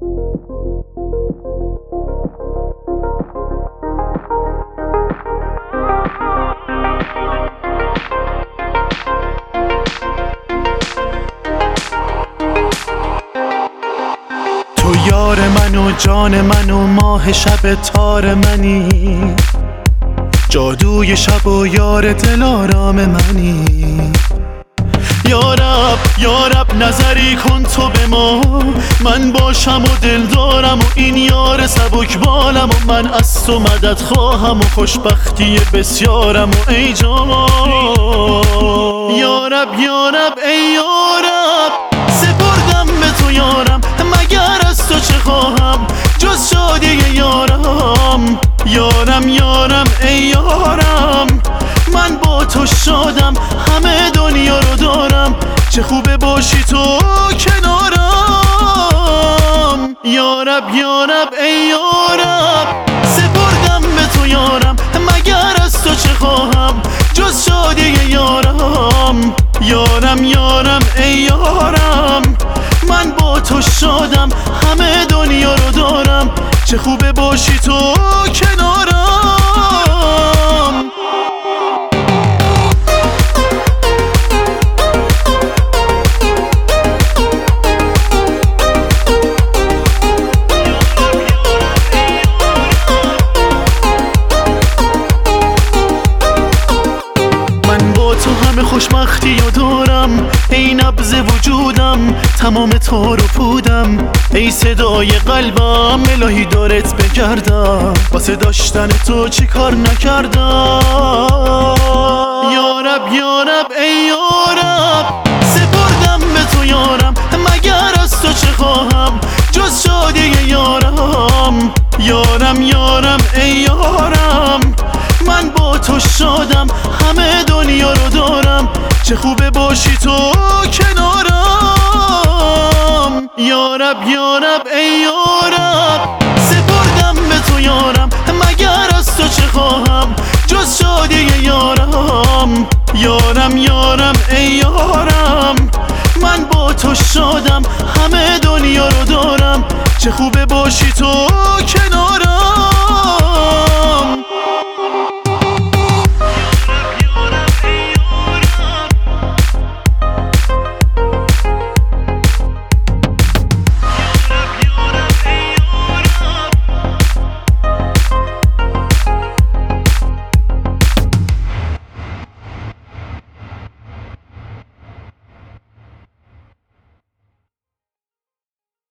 تو یار من و جان من و ماه شب تار منی، جادوی شب و یار دلارام منی. یارب نظری کن تو به ما، من باشم و دل دارم و این یار سبک بالم و من از تو مدد خواهم و خوشبختی بسیارم و ای جان. یارب ای یارب، سپردم به تو یارم، مگر از تو چه خواهم جز شادی یارم. یارم ای یارم، من با تو شادم، همه دنیا رو دارم، چه خوبه باشی تو کنارم. یارب ای یارب، سپردم به تو یارم، مگر از تو چه خواهم جز شادی یارم. یارم ای یارم، من با تو شادم، همه دنیا رو دارم، چه خوبه باشی تو کنارم. خوشبختی و دارم، ای نبض وجودم، تمام تو رو پودم، ای صدای قلبم، الهی دارت بگردم، واسه داشتن تو چی کار نکردم. یارب ای یارب، سپردم به تو یارم، مگر از تو چه خواهم جز شادی یارم. یارم ای یارم، من با تو شادم، همه دنیا رو دارم، چه خوبه باشی تو کنارم. یارب ای یارب، سپردم به تو یارم، مگر از تو چه خواهم جز شادی یارم. یارم ای یارم، من با تو شادم، همه دنیا رو دارم، چه خوبه باشی تو کنارم.